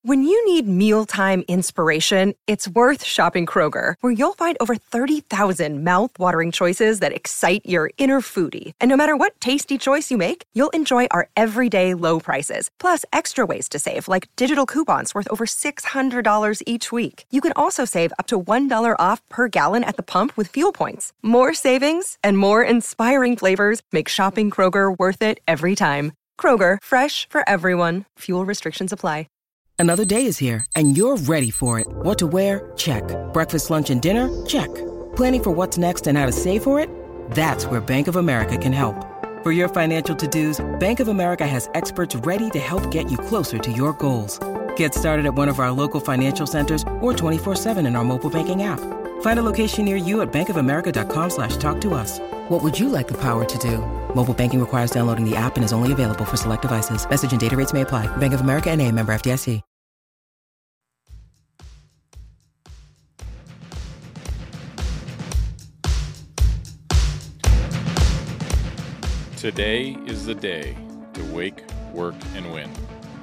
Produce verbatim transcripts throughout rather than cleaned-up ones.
When you need mealtime inspiration, it's worth shopping Kroger, where you'll find over thirty thousand mouth-watering choices that excite your inner foodie. And no matter what tasty choice you make, you'll enjoy our everyday low prices, plus extra ways to save, like digital coupons worth over six hundred dollars each week. You can also save up to one dollar off per gallon at the pump with fuel points. More savings and more inspiring flavors make shopping Kroger worth it every time. Kroger, fresh for everyone. Fuel restrictions apply. Another day is here, and you're ready for it. What to wear? Check. Breakfast, lunch, and dinner? Check. Planning for what's next and how to save for it? That's where Bank of America can help. For your financial to-dos, Bank of America has experts ready to help get you closer to your goals. Get started at one of our local financial centers or twenty-four seven in our mobile banking app. Find a location near you at bankofamerica.com slash talk to us. What would you like the power to do? Mobile banking requires downloading the app and is only available for select devices. Message and data rates may apply. Bank of America N A, member F D I C. Today is the day to wake, work, and win.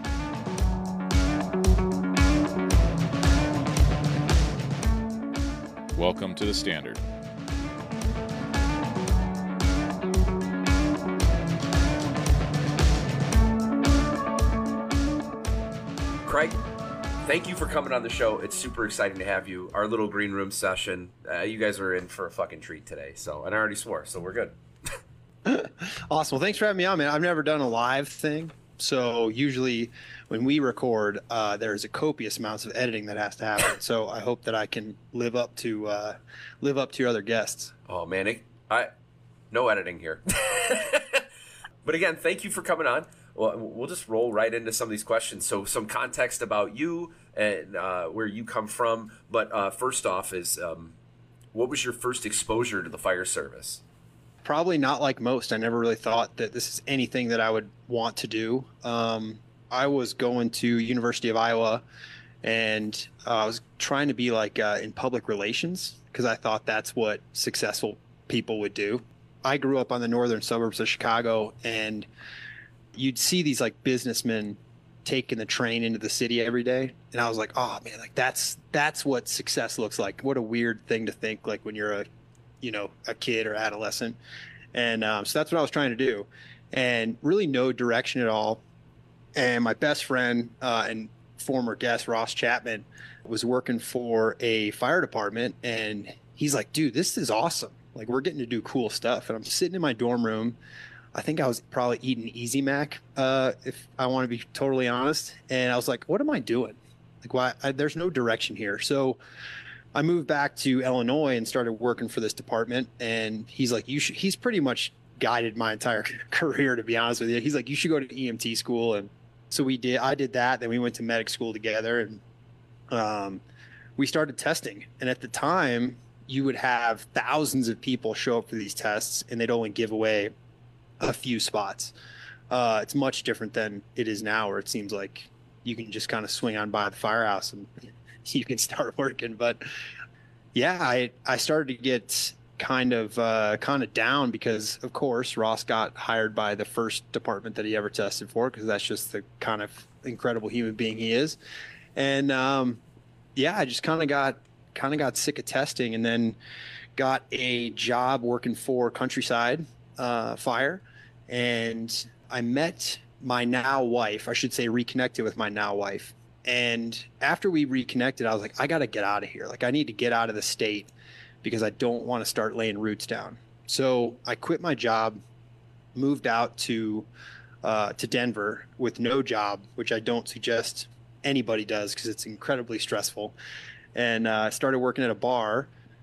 Welcome to the Standard. Craig, thank you for coming on the show. It's super exciting to have you. Our little green room session. Uh, you guys are in for a fucking treat today. So, and I already swore, so we're good. Awesome. Well, thanks for having me on, man. I've never done a live thing. So usually when we record, uh, there's a copious amounts of editing that has to happen. So I hope that I can live up to uh, live up to your other guests. Oh, man. It, I no editing here. But again, thank you for coming on. Well, we'll just roll right into some of these questions. So some context about you and uh, where you come from. But uh, first off is um, what was your first exposure to the fire service? Probably not like most. I never really thought that this is anything that I would want to do. Um, I was going to University of Iowa, and uh, I was trying to be like uh, in public relations because I thought that's what successful people would do. I grew up on the northern suburbs of Chicago, and you'd see these like businessmen taking the train into the city every day, and I was like, oh man, like that's that's what success looks like. What a weird thing to think, like when you're a you know, a kid or adolescent. And um, so that's what I was trying to do, and really no direction at all. And my best friend uh, and former guest, Ross Chapman, was working for a fire department. And he's like, dude, this is awesome. Like, we're getting to do cool stuff. And I'm sitting in my dorm room. I think I was probably eating Easy Mac, uh, if I want to be totally honest. And I was like, what am I doing? Like, why? I, there's no direction here. So I moved back to Illinois and started working for this department. And he's like, you should, he's pretty much guided my entire career, to be honest with you. He's like, you should go to E M T school. And so we did, I did that. Then we went to medic school together, and um, we started testing. And at the time you would have thousands of people show up for these tests, and they'd only give away a few spots. Uh, it's much different than it is now, where it seems like you can just kind of swing on by the firehouse and you can start working. But yeah, I, I started to get kind of uh, kind of down because, of course, Ross got hired by the first department that he ever tested for, because that's just the kind of incredible human being he is. And um, yeah, I just kind of got kind of got sick of testing, and then got a job working for Countryside uh, Fire. And I met my now wife, I should say reconnected with my now wife. And after we reconnected, I was like, I got to get out of here. Like, I need to get out of the state because I don't want to start laying roots down. So I quit my job, moved out to uh, to Denver with no job, which I don't suggest anybody does because it's incredibly stressful. And I uh, started working at a bar,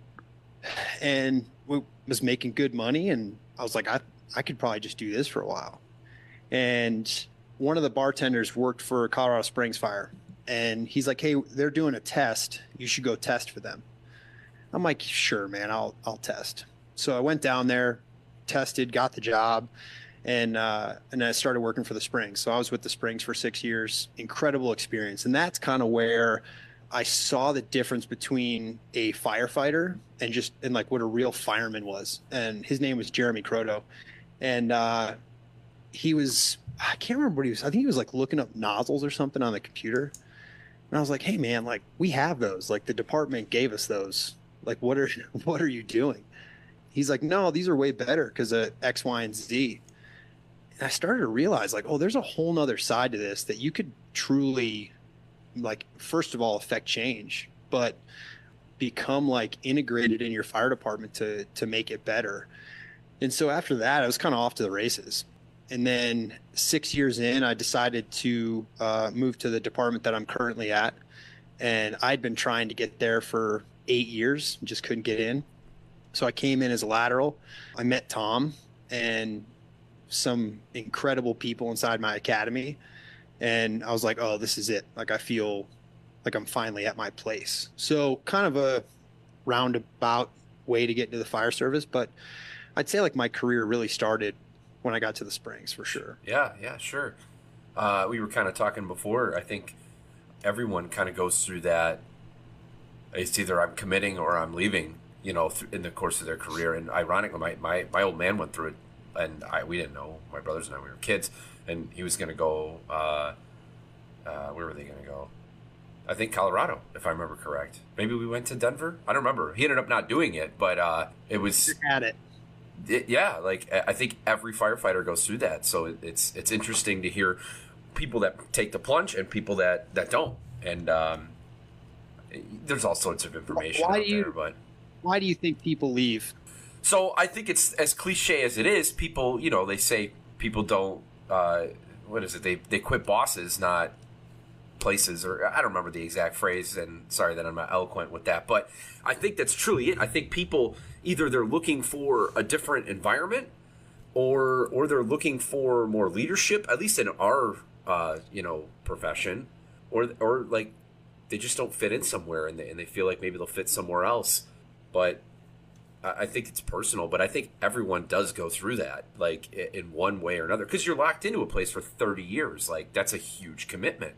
and was making good money. And I was like, I, I could probably just do this for a while. And one of the bartenders worked for Colorado Springs Fire. And he's like, hey, they're doing a test. You should go test for them. I'm like, sure, man, I'll I'll test. So I went down there, tested, got the job, and uh, and then I started working for the Springs. So I was with the Springs for six years. Incredible experience. And that's kind of where I saw the difference between a firefighter and just and like what a real fireman was. And his name was Jeremy Croto. And uh, he was, I can't remember what he was. I think he was like looking up nozzles or something on the computer. And I was like, hey man, like we have those, like the department gave us those. Like, what are, what are you doing? He's like, no, these are way better because of X, Y, and Z. And I started to realize like, oh, there's a whole nother side to this that you could truly, like, first of all, affect change, but become like integrated in your fire department to to make it better. And so after that, I was kind of off to the races. And then six years in, I decided to uh, move to the department that I'm currently at. And I'd been trying to get there for eight years, just couldn't get in. So I came in as a lateral. I met Tom and some incredible people inside my academy. And I was like, oh, this is it. Like, I feel like I'm finally at my place. So kind of a roundabout way to get into the fire service. But I'd say like my career really started when I got to the Springs, for sure. Yeah, yeah, sure. Uh, we were kind of talking before. I think everyone kind of goes through that. It's either I'm committing or I'm leaving, you know, th- in the course of their career. And ironically, my, my, my old man went through it, and I we didn't know. My brothers and I, we were kids, and he was going to go, uh, uh, where were they going to go? I think Colorado, if I remember correct. Maybe we went to Denver. I don't remember. He ended up not doing it, but uh, it was... You're at it. It, yeah, like I think every firefighter goes through that. So it, it's it's interesting to hear people that take the plunge and people that, that don't. And um, there's all sorts of information why out do you, there. But why do you think people leave? So I think it's as cliche as it is. People, you know, they say people don't. Uh, what is it? They they quit bosses, not places, or I don't remember the exact phrase. And sorry that I'm not eloquent with that, but I think that's truly it. I think people either they're looking for a different environment, or or they're looking for more leadership. At least in our uh, you know profession, or or like they just don't fit in somewhere, and they and they feel like maybe they'll fit somewhere else. But I think it's personal, but I think everyone does go through that, like in one way or another, because you're locked into a place for thirty years. Like that's a huge commitment.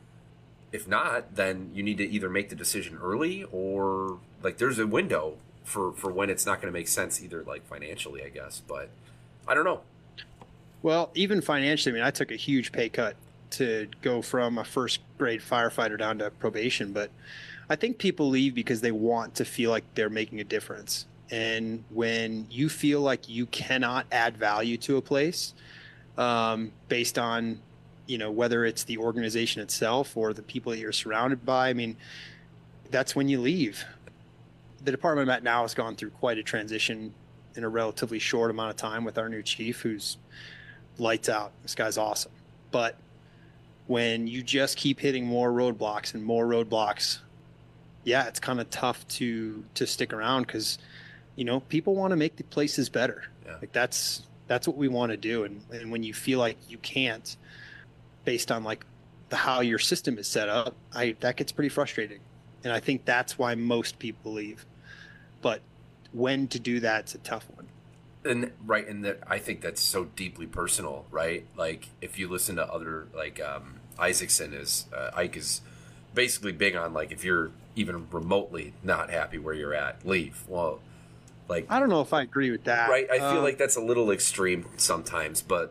If not, then you need to either make the decision early, or like there's a window for, for when it's not going to make sense, either like financially, I guess. But I don't know. Well, even financially, I mean, I took a huge pay cut to go from a first grade firefighter down to probation. But I think people leave because they want to feel like they're making a difference. And when you feel like you cannot add value to a place um, based on, you know, whether it's the organization itself or the people that you're surrounded by, I mean, that's when you leave. The department I'm at now has gone through quite a transition in a relatively short amount of time with our new chief, who's lights out. This guy's awesome. But when you just keep hitting more roadblocks and more roadblocks, yeah, it's kind of tough to to stick around because, you know, people want to make the places better. Yeah. Like that's that's what we want to do. And, and when you feel like you can't, based on like the how your system is set up, I that gets pretty frustrating. And I think that's why most people leave. But when to do that's a tough one. And right, and that I think that's so deeply personal, right? Like if you listen to other, like um, Isaacson is uh, Ike is basically big on like if you're even remotely not happy where you're at, leave. Well, like I don't know if I agree with that. Right, I feel um, like that's a little extreme sometimes, but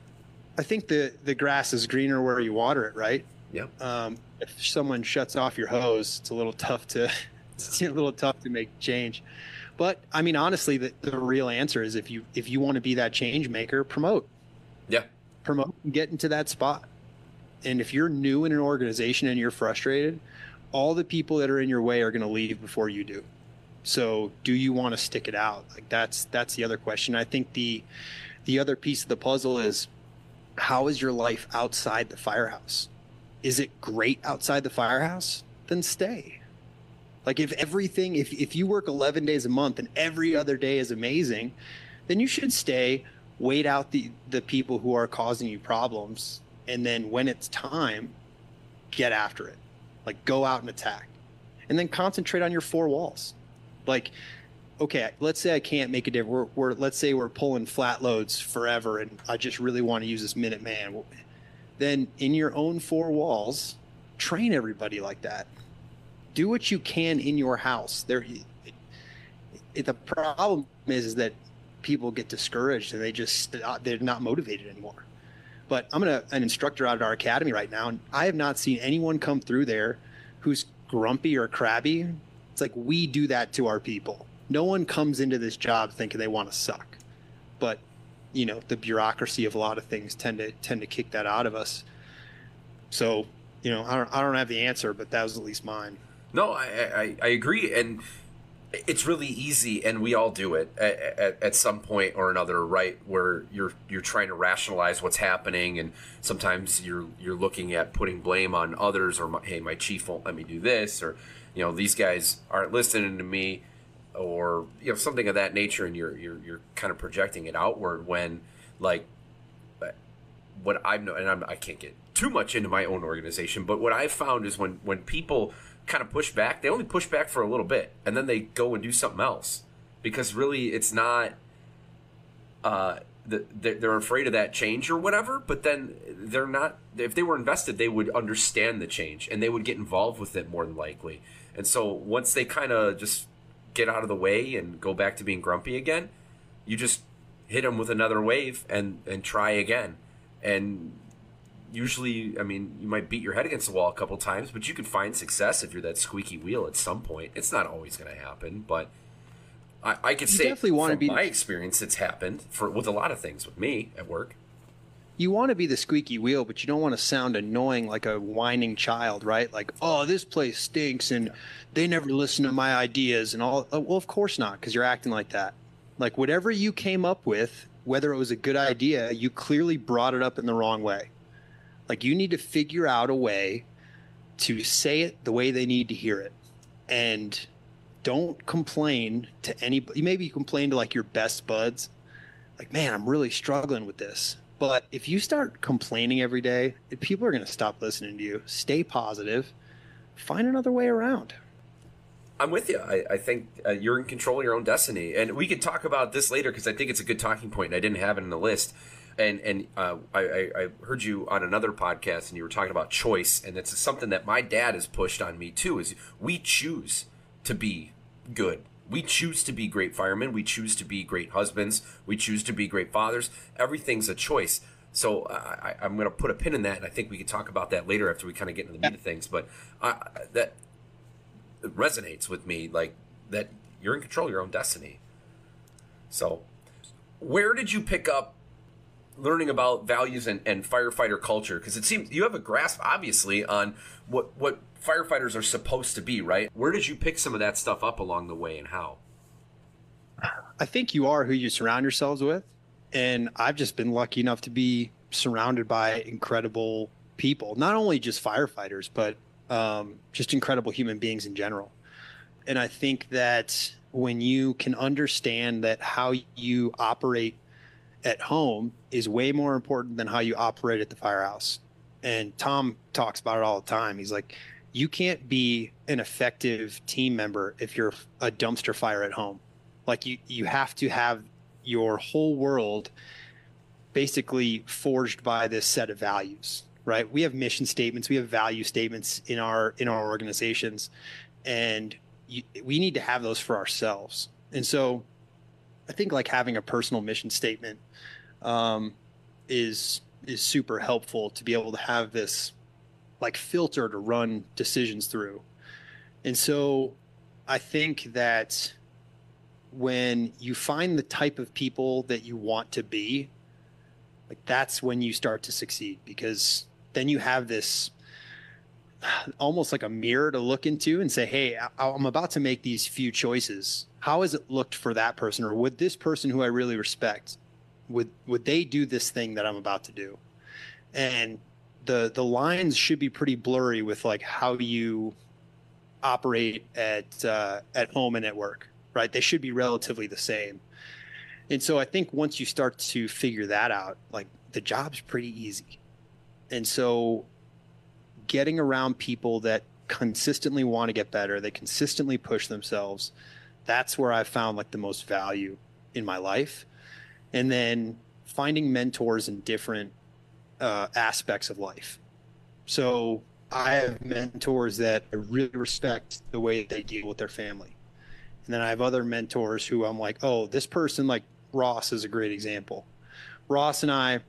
I think the the grass is greener where you water it, right? Yep. Um, if someone shuts off your hose, it's a little tough to it's a little tough to make change. But I mean, honestly, the, the real answer is if you if you want to be that change maker, promote. Yeah. Promote and get into that spot. And if you're new in an organization and you're frustrated, all the people that are in your way are going to leave before you do. So do you want to stick it out? Like that's that's the other question. I think the the other piece of the puzzle is, how is your life outside the firehouse? Is it great outside the firehouse? Then stay. Like if everything, if, if you work eleven days a month and every other day is amazing, then you should stay, wait out the, the people who are causing you problems. And then when it's time, get after it. Like go out and attack. And then concentrate on your four walls. Like, okay, let's say I can't make a difference. We're, we're, let's say we're pulling flat loads forever and I just really want to use this Minuteman. Then in your own four walls, train everybody like that. Do what you can in your house. There, it, it, the problem is, is that people get discouraged and they just they're not motivated anymore. But I'm gonna an instructor out at our academy right now, and I have not seen anyone come through there who's grumpy or crabby. It's like we do that to our people. No one comes into this job thinking they want to suck, but you know, the bureaucracy of a lot of things tend to tend to kick that out of us. So, you know, I don't I don't have the answer, but that was at least mine. No, I I, I agree, and it's really easy, and we all do it at, at, at some point or another, right? Where you're you're trying to rationalize what's happening, and sometimes you're you're looking at putting blame on others, or my, hey, my chief won't let me do this, or you know, these guys aren't listening to me, or you know, something of that nature, and you're you're you're kind of projecting it outward when, like, what I've known, and I'm, I can't get too much into my own organization, but what I've found is when when people kind of push back, they only push back for a little bit, and then they go and do something else, because really it's not uh the, they're afraid of that change or whatever, but then they're not, if they were invested, they would understand the change and they would get involved with it more than likely. And so once they kind of just get out of the way and go back to being grumpy again, you just hit them with another wave and and try again. And usually, I mean, you might beat your head against the wall a couple times, but you can find success if you're that squeaky wheel at some point. It's not always going to happen, but I, I could you say definitely want from to be, my experience, it's happened for with a lot of things with me at work. You want to be the squeaky wheel, but you don't want to sound annoying like a whining child, right? Like, oh, this place stinks and they never listen to my ideas and all. Well, of course not, because you're acting like that. Like, whatever you came up with, whether it was a good idea, you clearly brought it up in the wrong way. Like, you need to figure out a way to say it the way they need to hear it. And don't complain to anybody. Maybe you complain to like your best buds. Like, man, I'm really struggling with this. But if you start complaining every day, people are going to stop listening to you. Stay positive. Find another way around. I'm with you. I, I think uh, you're in control of your own destiny. And we could talk about this later because I think it's a good talking point, and I didn't have it in the list. And and uh, I, I heard you on another podcast, and you were talking about choice, and it's something that my dad has pushed on me too. Is we choose to be good. We choose to be great firemen. We choose to be great husbands. We choose to be great fathers. Everything's a choice. So I, I'm going to put a pin in that, and I think we can talk about that later after we kind of get into the meat of things. But I, that resonates with me, like that you're in control of your own destiny. So where did you pick up learning about values and, and firefighter culture? Because it seems you have a grasp, obviously, on what, what firefighters are supposed to be, right? Where did you pick some of that stuff up along the way, and how? I think you are who you surround yourselves with. And I've just been lucky enough to be surrounded by incredible people, not only just firefighters, but um, just incredible human beings in general. And I think that when you can understand that how you operate at home is way more important than how you operate at the firehouse. And Tom talks about it all the time. He's like, you can't be an effective team member if you're a dumpster fire at home. Like you, you have to have your whole world basically forged by this set of values, right? We have mission statements, we have value statements in our, in our organizations, and you, we need to have those for ourselves. And so I think like having a personal mission statement um, is is super helpful to be able to have this like filter to run decisions through. And so I think that when you find the type of people that you want to be, like that's when you start to succeed, because then you have this almost like a mirror to look into and say, hey, I'm about to make these few choices. How has it looked for that person? Or would this person who I really respect, would would they do this thing that I'm about to do? And the the lines should be pretty blurry with like how you operate at uh, at home and at work, right? They should be relatively the same. And so I think once you start to figure that out, like the job's pretty easy. And so getting around people that consistently want to get better, they consistently push themselves, that's where I found like the most value in my life. And then finding mentors in different uh, aspects of life. So I have mentors that I really respect the way they deal with their family. And then I have other mentors who I'm like, oh, this person, like Ross is a great example. Ross and I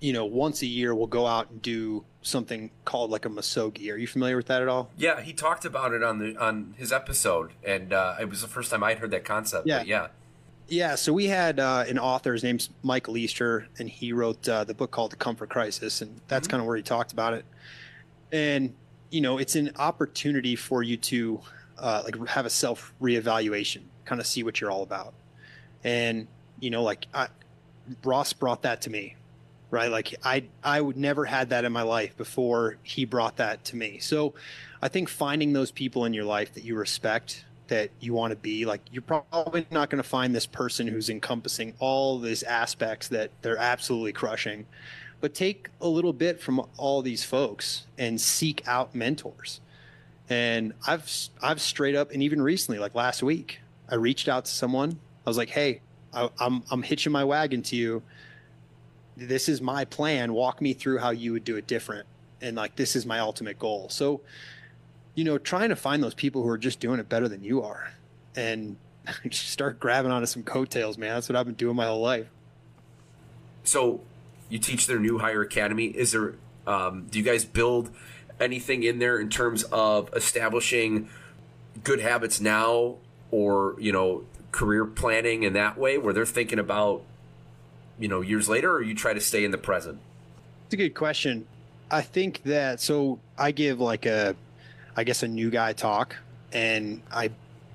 you know, once a year we'll go out and do something called like a Misogi. Are you familiar with that at all? Yeah, he talked about it on the on his episode, and uh, it was the first time I'd heard that concept. Yeah. But yeah. Yeah, so we had uh, an author, his name's Mike Leister, and he wrote uh, the book called The Comfort Crisis, and that's mm-hmm. kind of where he talked about it. And, you know, it's an opportunity for you to uh, like have a self reevaluation, kind of see what you're all about. And, you know, like I, Ross brought that to me, right? Like I, I would never had that in my life before he brought that to me. So I think finding those people in your life that you respect, that you want to be, like, you're probably not going to find this person who's encompassing all these aspects that they're absolutely crushing, but take a little bit from all these folks and seek out mentors. And I've, I've straight up, and even recently, like last week, I reached out to someone. I was like, hey, I, I'm, I'm hitching my wagon to you. This is my plan. Walk me through how you would do it different. And like, this is my ultimate goal. So, you know, trying to find those people who are just doing it better than you are and just start grabbing onto some coattails, man. That's what I've been doing my whole life. So you teach their New Hire Academy. Is there, um, do you guys build anything in there in terms of establishing good habits now, or, you know, career planning in that way where they're thinking about, you know, years later, or you try to stay in the present? It's a good question. I think that, so I give like a, I guess a new guy talk, and I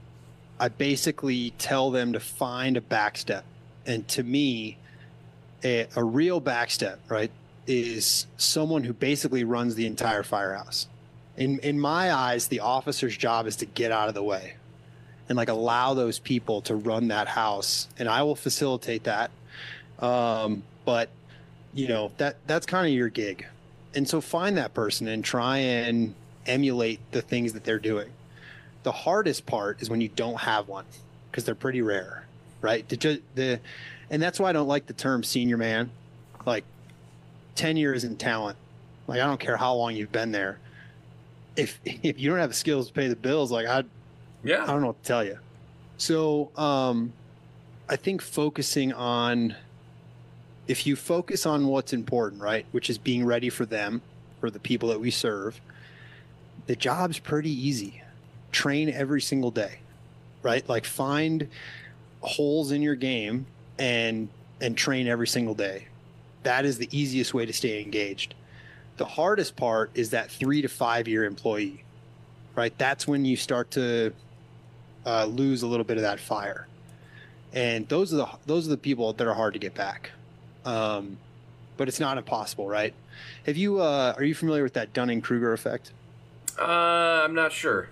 I basically tell them to find a backstep. And to me, a, a real backstep, right, is someone who basically runs the entire firehouse. In in my eyes, the officer's job is to get out of the way and like allow those people to run that house, and I will facilitate that. Um, but you know, that that's kind of your gig. And so find that person and try and emulate the things that they're doing. The hardest part is when you don't have one, because they're pretty rare, right? The, the, and that's why I don't like the term senior man. Like, tenure isn't talent. Like, I don't care how long you've been there. If if you don't have the skills to pay the bills, like I, yeah, I don't know what to tell you. So, um, I think focusing on, if you focus on what's important, right, which is being ready for them, for the people that we serve, the job's pretty easy. Train every single day, right? Like find holes in your game and and train every single day. That is the easiest way to stay engaged. The hardest part is that three to five year employee, right? That's when you start to uh, lose a little bit of that fire. And those are the those are the people that are hard to get back. Um, but it's not impossible, right? Have you uh, are you familiar with that Dunning-Kruger effect? Uh, I'm not sure.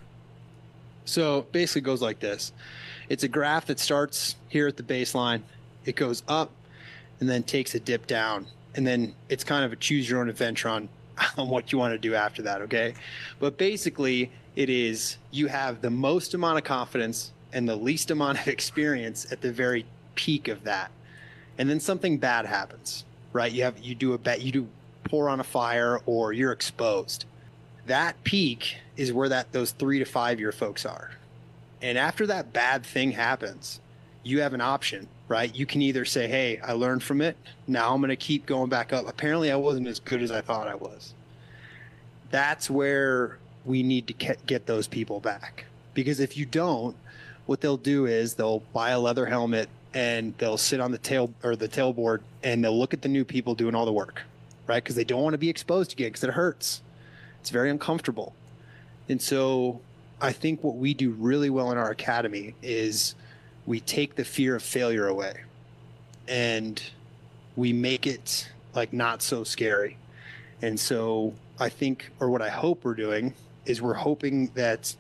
So basically it goes like this. It's a graph that starts here at the baseline. It goes up and then takes a dip down. And then it's kind of a choose your own adventure on, on what you want to do after that, okay? But basically it is, you have the most amount of confidence and the least amount of experience at the very peak of that. And then something bad happens, right? You have, you do a bet, you do pour on a fire, or you're exposed. That peak is where that those three to five year folks are. And after that bad thing happens, you have an option, right? You can either say, hey, I learned from it. Now I'm going to keep going back up. Apparently I wasn't as good as I thought I was. That's where we need to get those people back. Because if you don't, what they'll do is they'll buy a leather helmet and they'll sit on the tail or the tailboard and they'll look at the new people doing all the work, right? Because they don't want to be exposed again because it hurts. It's very uncomfortable. And so I think what we do really well in our academy is we take the fear of failure away and we make it like not so scary. And so I think, or what I hope we're doing is we're hoping that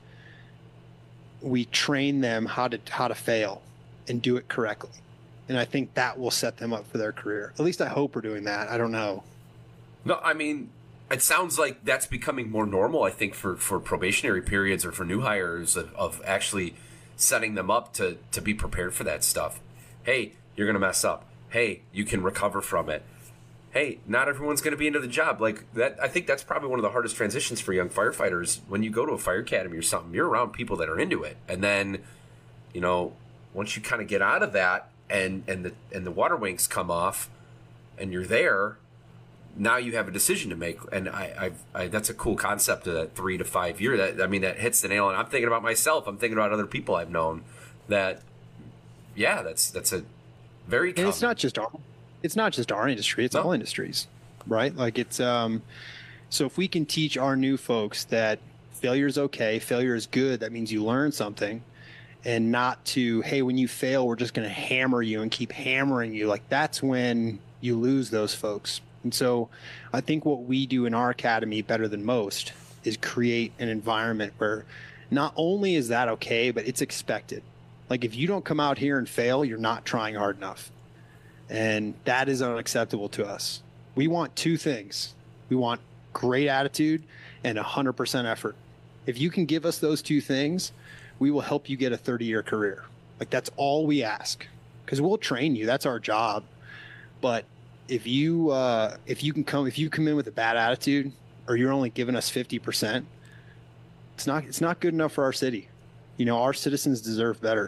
we train them how to, how to fail and do it correctly. And I think that will set them up for their career. At least I hope we're doing that. I don't know. No, I mean, it sounds like that's becoming more normal, I think, for, for probationary periods or for new hires of, of actually setting them up to, to be prepared for that stuff. Hey, you're going to mess up. Hey, you can recover from it. Hey, not everyone's going to be into the job. Like that, I think that's probably one of the hardest transitions for young firefighters. When you go to a fire academy or something, you're around people that are into it. And then, you know, once you kind of get out of that and, and the and the water wings come off and you're there, now you have a decision to make. And I, I've, I, that's a cool concept of that three to five year. That, I mean, that hits the nail. And I'm thinking about myself. I'm thinking about other people I've known that, yeah, that's, that's a very common. And it's not just our, it's not just our industry. It's no. all industries, right? Like it's, um, so if we can teach our new folks that failure is okay, failure is good, that means you learn something, and not to, hey, when you fail, we're just going to hammer you and keep hammering you. Like that's when you lose those folks. And so I think what we do in our academy better than most is create an environment where not only is that okay, but it's expected. Like if you don't come out here and fail, you're not trying hard enough. And that is unacceptable to us. We want two things. We want great attitude and one hundred percent effort. If you can give us those two things, we will help you get a thirty year career. Like that's all we ask, because we'll train you. That's our job. But if you uh, if you can come if you come in with a bad attitude, or you're only giving us fifty percent, it's not it's not good enough for our city. You know, our citizens deserve better.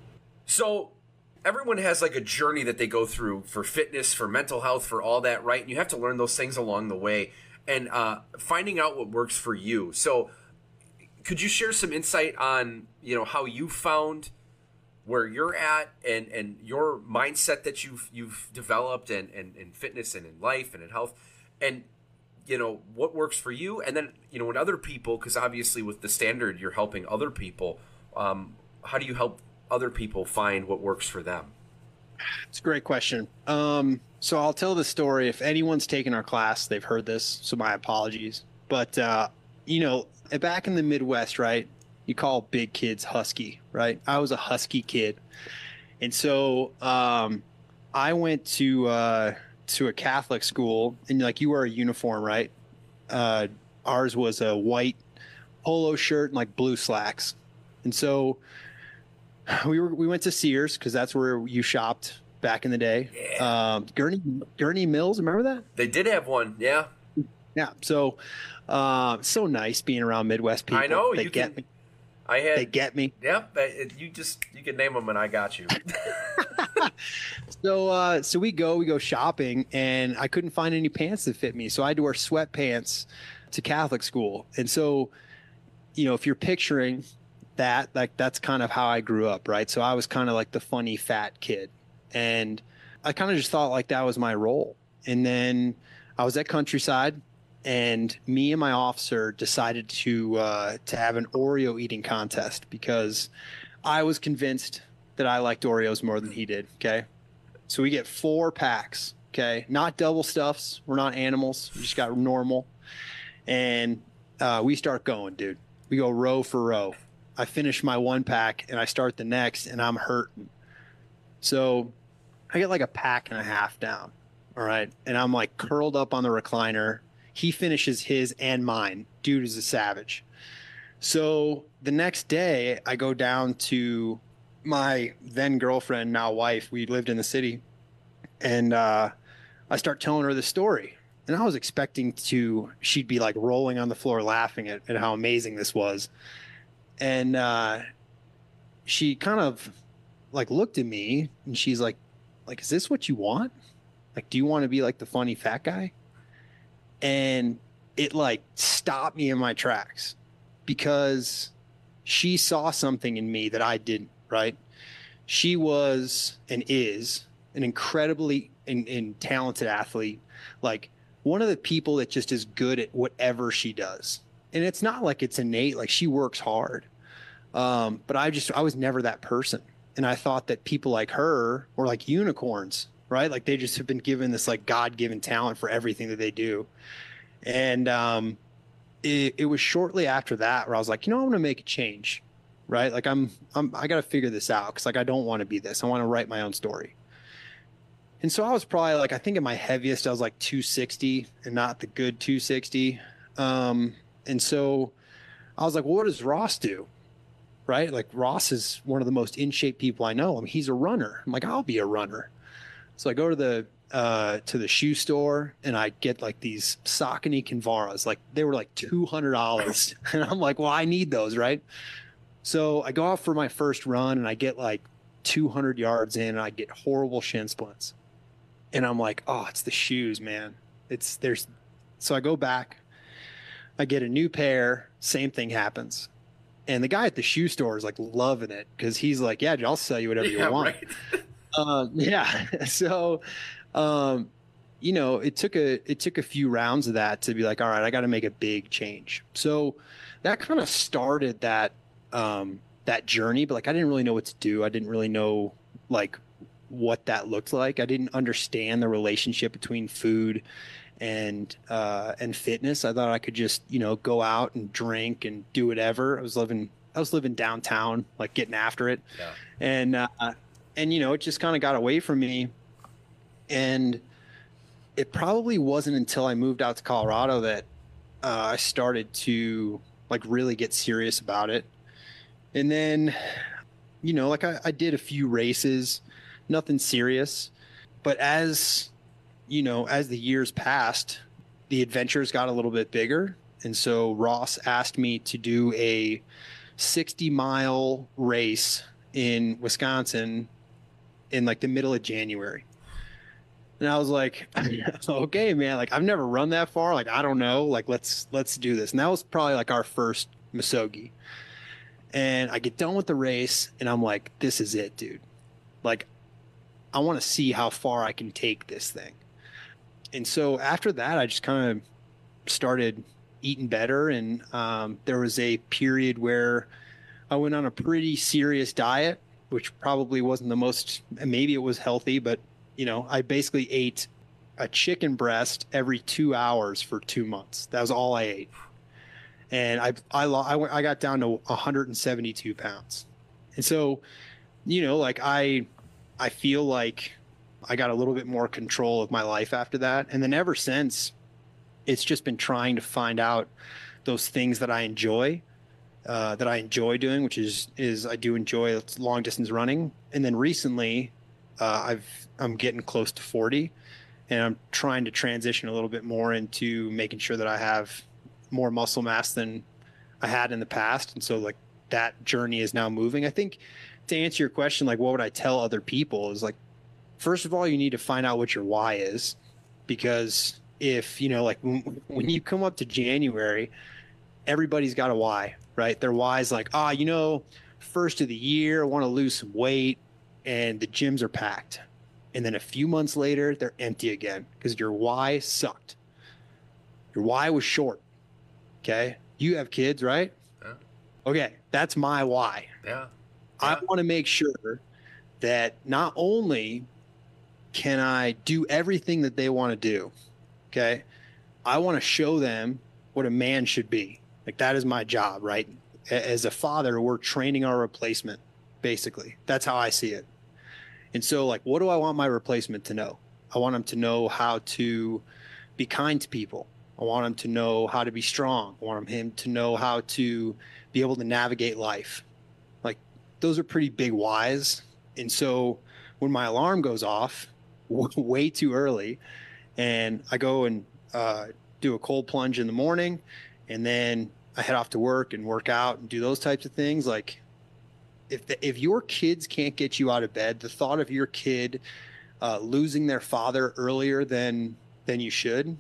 So everyone has like a journey that they go through for fitness, for mental health, for all that, right? And you have to learn those things along the way, and uh, finding out what works for you. So could you share some insight on, you know, how you found where you're at, and, and your mindset that you've you've developed and in, in, in fitness and in life and in health, and, you know, what works for you? And then, you know, when other people, because obviously with the standard, you're helping other people, um, how do you help other people find what works for them? It's a great question. Um, so I'll tell the story. If anyone's taken our class, they've heard this, so my apologies. But, uh, you know, back in the Midwest, right, you call big kids husky, right? I was a husky kid. And so um, I went to uh, to a Catholic school, and like you wear a uniform, right? Uh, ours was a white polo shirt and like blue slacks. And so we were we went to Sears, because that's where you shopped back in the day. Yeah. Um, Gurney Gurney Mills, remember that? They did have one, yeah. Yeah. So uh, so nice being around Midwest people. I know. They you get can, me. I had. They get me. Yep. Yeah, you just you can name them, and I got you. so uh, so we go we go shopping, and I couldn't find any pants that fit me, so I had to wear sweatpants to Catholic school. And so, you know, if you're picturing that, like that's kind of how I grew up, right? So I was kind of like the funny fat kid, and I kind of just thought like that was my role. And then I was at Countryside, and me and my officer decided to uh, to have an Oreo eating contest, because I was convinced that I liked Oreos more than he did. Okay, so we get four packs. Okay, not double stuffs. We're not animals. We just got normal, and uh, we start going, dude. We go row for row. I finish my one pack, and I start the next, and I'm hurting. So I get like a pack and a half down. All right, and I'm like curled up on the recliner. He finishes his and mine. Dude is a savage. So the next day, I go down to my then girlfriend, now wife. We lived in the city. And uh, I start telling her the story. And I was expecting to, she'd be like rolling on the floor laughing at, at how amazing this was. And uh, she kind of like looked at me, and she's like, like, is this what you want? Like, do you want to be like the funny fat guy? And it like stopped me in my tracks, because she saw something in me that I didn't, right? She was and is an incredibly in, in talented athlete, like one of the people that just is good at whatever she does. And it's not like it's innate, like she works hard. Um, but I just, I was never that person. And I thought that people like her were like unicorns, right? Like they just have been given this like God-given talent for everything that they do. And um, it, it was shortly after that where I was like, you know, I'm going to make a change, right? Like I'm, I'm I got to figure this out, because like I don't want to be this. I want to write my own story. And so I was probably like, I think at my heaviest, I was like two sixty, and not the good two sixty. Um, and so I was like, well, what does Ross do? Right? Like Ross is one of the most in shape people I know. I mean, he's a runner. I'm like, I'll be a runner. So I go to the uh, to the shoe store, and I get like these Saucony Kinvaras. Like they were like two hundred dollars. And I'm like, well, I need those, right? So I go out for my first run, and I get like two hundred yards in, and I get horrible shin splints. And I'm like, oh, it's the shoes, man. It's there's, so I go back, I get a new pair, same thing happens. And the guy at the shoe store is like loving it because he's like, yeah, I'll sell you whatever yeah, you want. Right. uh, yeah. So, um, you know, it took a, it took a few rounds of that to be like, all right, I got to make a big change. So that kind of started that, um, that journey, but like, I didn't really know what to do. I didn't really know like what that looked like. I didn't understand the relationship between food and uh and fitness. I thought I could just, you know, go out and drink and do whatever. I was living I was living downtown, like getting after it. Yeah. And uh and you know, it just kind of got away from me. And it probably wasn't until I moved out to Colorado that uh I started to like really get serious about it. And then, you know, like I, I did a few races, nothing serious. But as you know, as the years passed, the adventures got a little bit bigger. And so Ross asked me to do a sixty mile race in Wisconsin in like the middle of January. And I was like, okay, man, like I've never run that far. Like, I don't know, like, let's, let's do this. And that was probably like our first Muskogee. And I get done with the race and I'm like, this is it, dude. Like, I want to see how far I can take this thing. And so after that, I just kind of started eating better. And um, there was a period where I went on a pretty serious diet, which probably wasn't the most, maybe it was healthy, but, you know, I basically ate a chicken breast every two hours for two months. That was all I ate. And I, I, I, went, I got down to one hundred seventy-two pounds. And so, you know, like I, I feel like I got a little bit more control of my life after that. And then ever since, it's just been trying to find out those things that I enjoy, uh, that I enjoy doing, which is, is I do enjoy long distance running. And then recently, uh, I've, I'm getting close to forty and I'm trying to transition a little bit more into making sure that I have more muscle mass than I had in the past. And so like that journey is now moving. I think to answer your question, like what would I tell other people is like, first of all, you need to find out what your why is, because if, you know, like when, when you come up to January, everybody's got a why, right? Their why is like, ah, oh, you know, first of the year, I want to lose some weight and the gyms are packed. And then a few months later, they're empty again because your why sucked. Your why was short. Okay. You have kids, right? Yeah. Okay. That's my why. Yeah. yeah. I want to make sure that not only can I do everything that they want to do, okay, I want to show them what a man should be. Like that is my job, right? As a father, we're training our replacement, basically. That's how I see it. And so like, what do I want my replacement to know? I want them to know how to be kind to people. I want him to know how to be strong. I want him to know how to be able to navigate life. Like those are pretty big whys. And so when my alarm goes off way too early and I go and uh, do a cold plunge in the morning and then I head off to work and work out and do those types of things. Like if, the, if your kids can't get you out of bed, the thought of your kid uh, losing their father earlier than, than you should,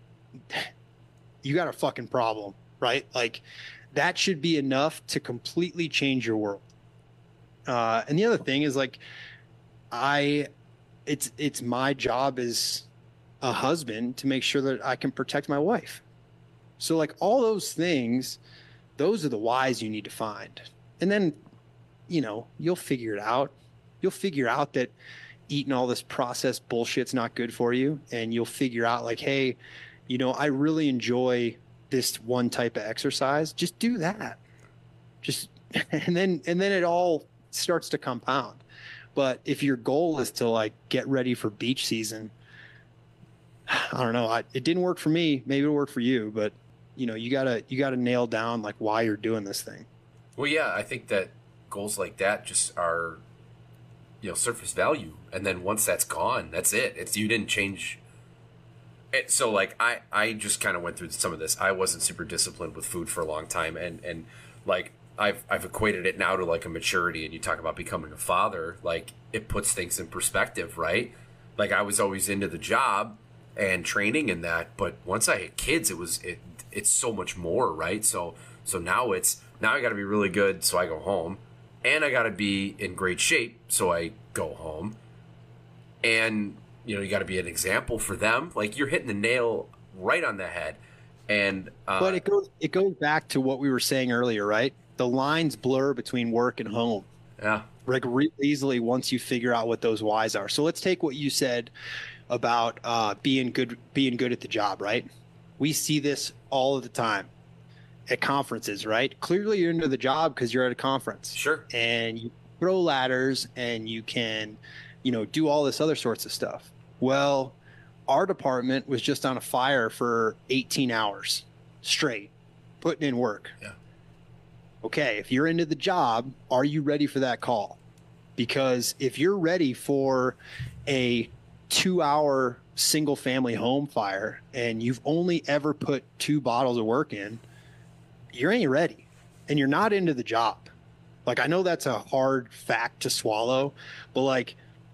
you got a fucking problem, right? Like that should be enough to completely change your world. Uh, and the other thing is like, I, it's, it's my job as a husband to make sure that I can protect my wife. So like all those things, those are the whys you need to find. And then, you know, you'll figure it out. You'll figure out that eating all this processed bullshit's not good for you. And you'll figure out like, hey, you know, I really enjoy this one type of exercise. Just do that. Just, and then, and then it all starts to compound. But if your goal is to like get ready for beach season, I don't know. I, it didn't work for me. Maybe it'll work for you, but you know, you gotta, you gotta nail down like why you're doing this thing. Well, yeah, I think that goals like that just are, you know, surface value. And then once that's gone, that's it. It's, you didn't change. It, so like I, I just kind of went through some of this. I wasn't super disciplined with food for a long time. And, and like I've, I've equated it now to like a maturity, and you talk about becoming a father, like it puts things in perspective, right? Like I was always into the job and training and that. But once I had kids, it was it it's so much more, right? So so now it's now I got to be really good so I go home, and I got to be in great shape so I go home, and you know you got to be an example for them. Like, you're hitting the nail right on the head. And uh, but it goes it goes back to what we were saying earlier, right? The lines blur between work and home. Yeah. Like, real easily once you figure out what those whys are. So let's take what you said about uh, being good being good at the job, right? We see this all of the time at conferences, right? Clearly you're into the job because you're at a conference. Sure. And you throw ladders and you can, you know, do all this other sorts of stuff. Well, our department was just on a fire for eighteen hours straight, putting in work. Yeah. Okay, if you're into the job, are you ready for that call? Because if you're ready for a two-hour single-family home fire and you've only ever put two bottles of work in, you ain't ready, and you're not into the job. Like, I know that's a hard fact to swallow, but like,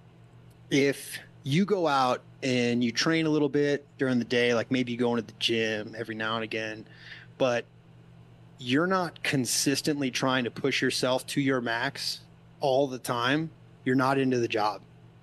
if you go out and you train a little bit during the day, like maybe you go into the gym every now and again, but you're not consistently trying to push yourself to your max all the time, you're not into the job,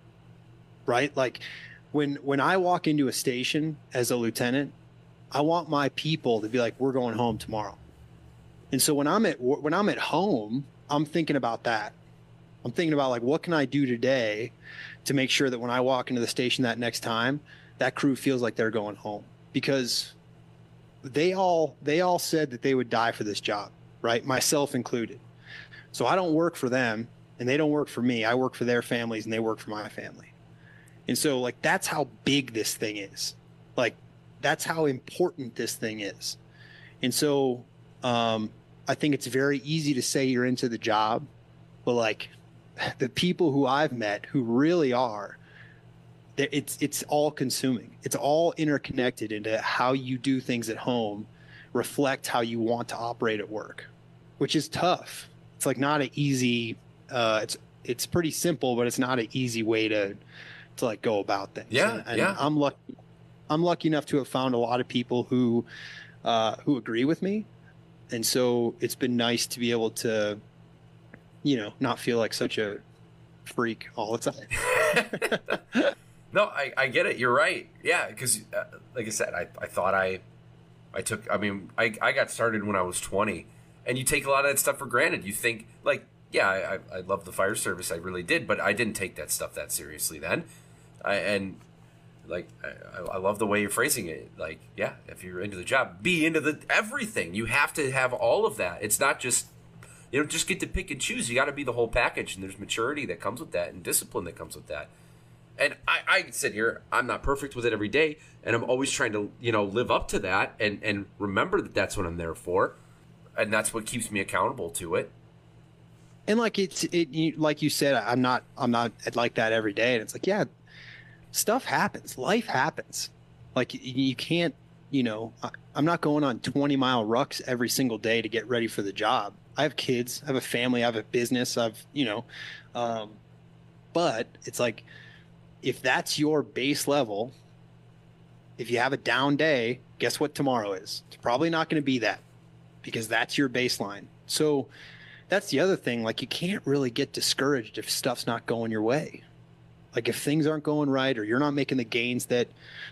right? Like, when when I walk into a station as a lieutenant, I want my people to be like, we're going home tomorrow. And so when I'm at when I'm at home, I'm thinking about that. I'm thinking about, like, what can I do today to make sure that when I walk into the station that next time, that crew feels like they're going home, because they all they all said that they would die for this job, right? Myself included. So I don't work for them and they don't work for me. I work for their families and they work for my family. And so, like, that's how big this thing is. Like, that's how important this thing is. And so um, I think it's very easy to say you're into the job, but like, the people who I've met who really are, it's it's all consuming. It's all interconnected into how you do things at home reflect how you want to operate at work, which is tough. It's like not an easy, uh, it's it's pretty simple, but it's not an easy way to to like go about things. Yeah, and, and yeah. I'm lucky. I'm lucky enough to have found a lot of people who uh, who agree with me, and so it's been nice to be able to, you know, not feel like such a freak all the time. No, I, I get it. You're right. Yeah, because uh, like I said, I, I thought I I took, I mean, I, I got started when I was twenty, and you take a lot of that stuff for granted. You think, like, yeah, I, I love the fire service. I really did, but I didn't take that stuff that seriously then. I, and, like, I, I love the way you're phrasing it. Like, yeah, if you're into the job, be into the everything. You have to have all of that. It's not just, you don't just get to pick and choose. You got to be the whole package, and there's maturity that comes with that and discipline that comes with that. And I, I sit here, I'm not perfect with it every day, and I'm always trying to, you know, live up to that and, and remember that that's what I'm there for, and that's what keeps me accountable to it. And like it's it, you, like you said, I'm not I'm not like that every day, and it's like, yeah, stuff happens, life happens. Like, you, you can't, you know, I, I'm not going on twenty mile rucks every single day to get ready for the job. I have kids, I have a family, I have a business, I've, you know, um, but it's like, if that's your base level, if you have a down day, guess what tomorrow is? It's probably not going to be that, because that's your baseline. So that's the other thing. Like, you can't really get discouraged if stuff's not going your way. Like, if things aren't going right, or you're not making the gains that,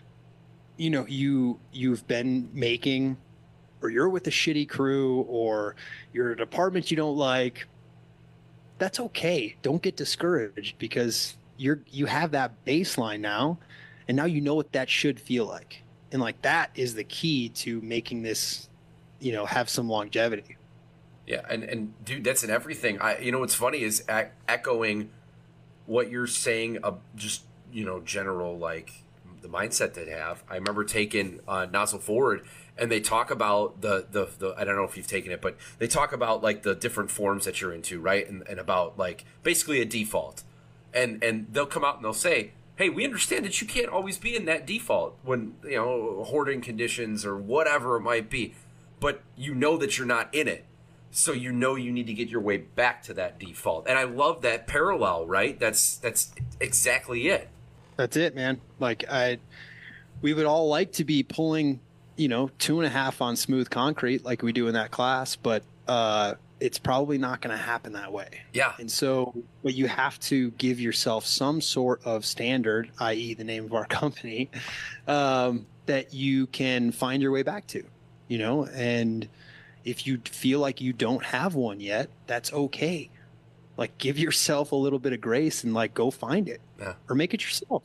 you know, you, you've been making, or you're with a shitty crew, or you're a department you don't like, that's okay. Don't get discouraged, because you're you have that baseline now, and now you know what that should feel like. And like, that is the key to making this, you know, have some longevity. Yeah, and, and dude, that's in everything. I you know what's funny is e- echoing what you're saying, uh, just, you know, general, like, the mindset they have. I remember taking uh, Nozzle Forward, and they talk about the, the, the, I don't know if you've taken it, but they talk about, like, the different forms that you're into, right? And, and about, like, basically a default. And and they'll come out and they'll say, hey, we understand that you can't always be in that default when, you know, hoarding conditions or whatever it might be, but you know that you're not in it. So you know you need to get your way back to that default. And I love that parallel, right? That's that's exactly it. That's it, man. Like, I we would all like to be pulling, you know, two and a half on smooth concrete like we do in that class, but uh, it's probably not going to happen that way. Yeah. And so, but you have to give yourself some sort of standard, that is the name of our company, um, that you can find your way back to, you know, and if you feel like you don't have one yet, that's okay. Like, give yourself a little bit of grace and like go find it, yeah. or make it yourself.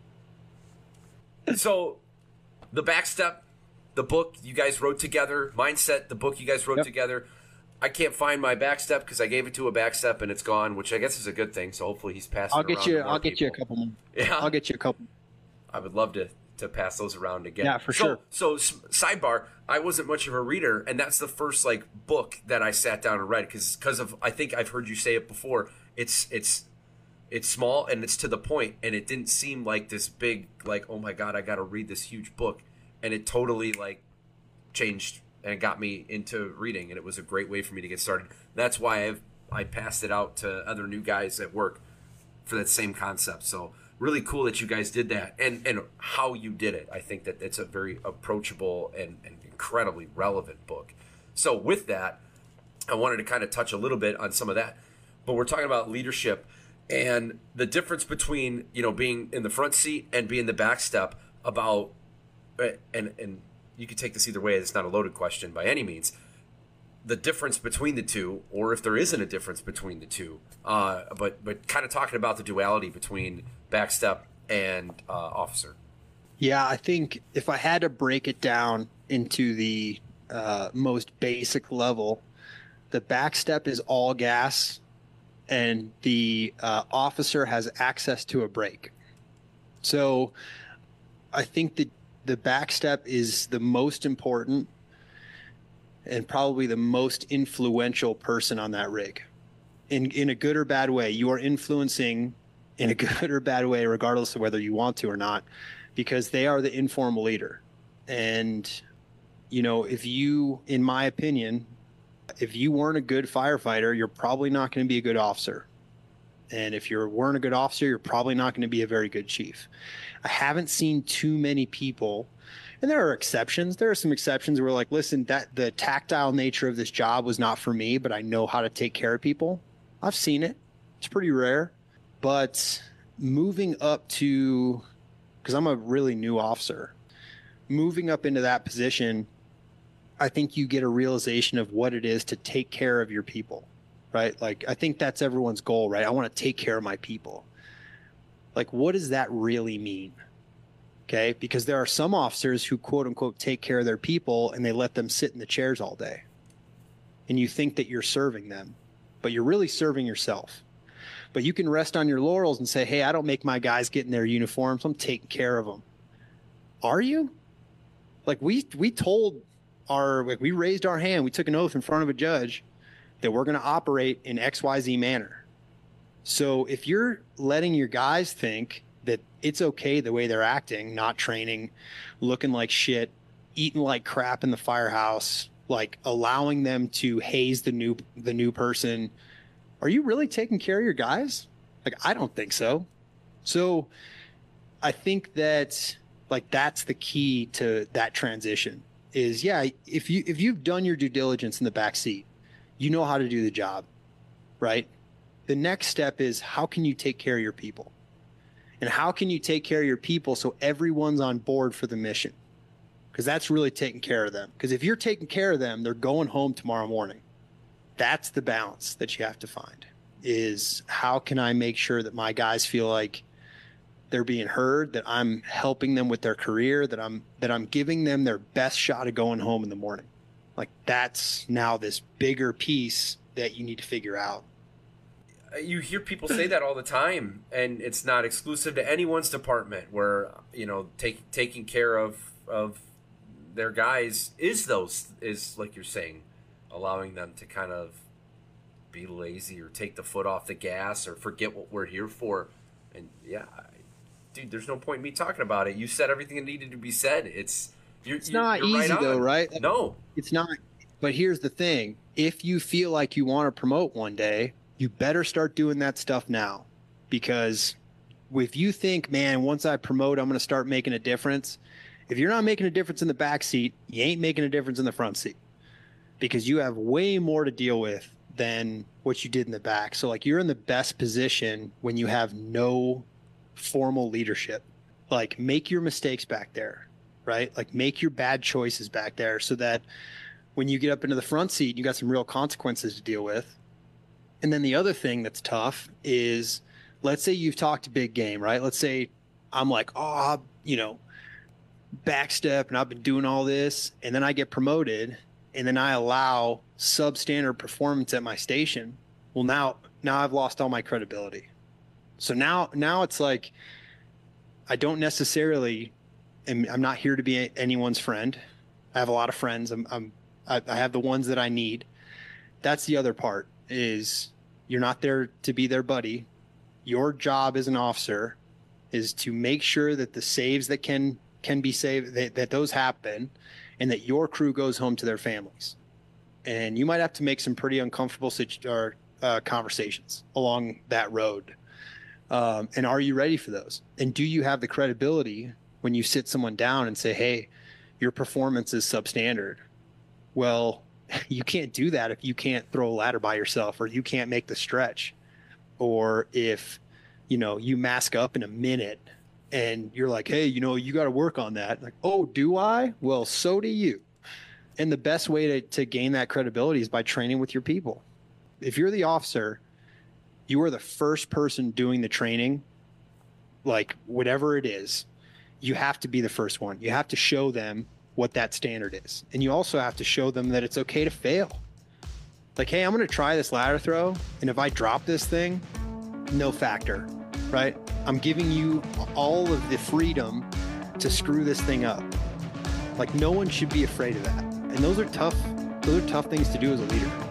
So the Backstep, the book you guys wrote together, Mindset, the book you guys wrote Yep. together. I can't find my Backstep because I gave it to a Backstep and it's gone, which I guess is a good thing. So hopefully he's passing I'll it get around you. to more I'll get you a people. couple more. Yeah. I'll get you a couple. I would love to to pass those around again. Yeah, for so, sure. So s- sidebar, I wasn't much of a reader, and that's the first like book that I sat down and read because because of I think I've heard you say it before. It's it's it's small and it's to the point, and it didn't seem like this big like, oh my god, I got to read this huge book, and it totally like changed and it got me into reading, and it was a great way for me to get started. That's why I've I passed it out to other new guys at work for that same concept. So really cool that you guys did that, and and how you did it. I think that it's a very approachable and, and incredibly relevant book. So with that, I wanted to kind of touch a little bit on some of that, but we're talking about leadership and the difference between, you know, being in the front seat and being the back step. About and and you could take this either way. It's not a loaded question by any means. The difference between the two, or if there isn't a difference between the two, uh, but but kind of talking about the duality between backstep and uh, officer. Yeah, I think if I had to break it down into the uh, most basic level, the backstep is all gas, and the uh, officer has access to a brake. So I think that the backstep is the most important and probably the most influential person on that rig. In in a good or bad way, you are influencing in a good or bad way, regardless of whether you want to or not, because they are the informal leader. And, you know, if you, in my opinion, if you weren't a good firefighter, you're probably not going to be a good officer. And if you weren't a good officer, you're probably not going to be a very good chief. I haven't seen too many people, and there are exceptions. There are some exceptions where, like, listen, that the tactile nature of this job was not for me, but I know how to take care of people. I've seen it. It's pretty rare. But moving up to, because I'm a really new officer, moving up into that position, I think you get a realization of what it is to take care of your people, right? Like, I think that's everyone's goal, right? I want to take care of my people. Like, what does that really mean? Okay, because there are some officers who quote unquote take care of their people and they let them sit in the chairs all day. And you think that you're serving them, but you're really serving yourself. But you can rest on your laurels and say, hey, I don't make my guys get in their uniforms. I'm taking care of them. Are you? Like, we we told our, like, we raised our hand. We took an oath in front of a judge that we're going to operate in X Y Z manner. So if you're letting your guys think that it's okay the way they're acting, not training, looking like shit, eating like crap in the firehouse, like allowing them to haze the new the new person, are you really taking care of your guys? Like, I don't think so. So I think that, like, that's the key to that transition is, yeah, if you if you've done your due diligence in the back seat, you know how to do the job, right? The next step is, how can you take care of your people? And how can you take care of your people so everyone's on board for the mission? Because that's really taking care of them. Because if you're taking care of them, they're going home tomorrow morning. That's the balance that you have to find, is how can I make sure that my guys feel like they're being heard, that I'm helping them with their career, that I'm that I'm giving them their best shot of going home in the morning. Like, that's now this bigger piece that you need to figure out. You hear people say that all the time, and it's not exclusive to anyone's department, where, you know, take, taking care of of their guys is those is like you're saying, allowing them to kind of be lazy or take the foot off the gas or forget what we're here for. And yeah, I, dude, there's no point in me talking about it. You said everything that needed to be said. It's you're, it's not you're easy right though, right? No, it's not. But here's the thing: if you feel like you want to promote one day, you better start doing that stuff now, because if you think, man, once I promote, I'm going to start making a difference, If you're not making a difference in the back seat, you ain't making a difference in the front seat, because you have way more to deal with than what you did in the back. So like you're in the best position when you have no formal leadership. Like make your mistakes back there, right? Like make your bad choices back there so that when you get up into the front seat, you got some real consequences to deal with. And then the other thing that's tough is, let's say you've talked a big game, right? Let's say I'm like, oh, you know, backstep and I've been doing all this, and then I get promoted and then I allow substandard performance at my station. Well, now, now I've lost all my credibility. So now, now it's like, I don't necessarily, am, I'm not here to be anyone's friend. I have a lot of friends. I'm, I'm, I, I have the ones that I need. That's the other part, is you're not there to be their buddy. Your job as an officer is to make sure that the saves that can, can be saved, that, that those happen, and that your crew goes home to their families. And you might have to make some pretty uncomfortable situ- or, uh, conversations along that road. Um, and are you ready for those? And do you have the credibility when you sit someone down and say, hey, your performance is substandard? Well, you can't do that if you can't throw a ladder by yourself, or you can't make the stretch, or if, you know, you mask up in a minute and you're like, hey, you know, you got to work on that. Like, oh, do I? Well, so do you. And the best way to, to gain that credibility is by training with your people. If you're the officer, you are the first person doing the training, like whatever it is, you have to be the first one. You have to show them what that standard is. And you also have to show them that it's okay to fail. Like, hey, I'm going to try this ladder throw, and if I drop this thing, no factor, right? I'm giving you all of the freedom to screw this thing up. Like, no one should be afraid of that. And those are tough, those are tough things to do as a leader.